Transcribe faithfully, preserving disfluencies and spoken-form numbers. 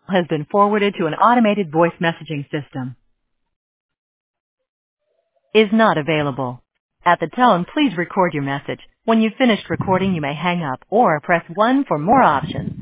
has been forwarded to an automated voice messaging system. Is not available. At the tone, please record your message. When you've finished recording, you may hang up or press one for more options.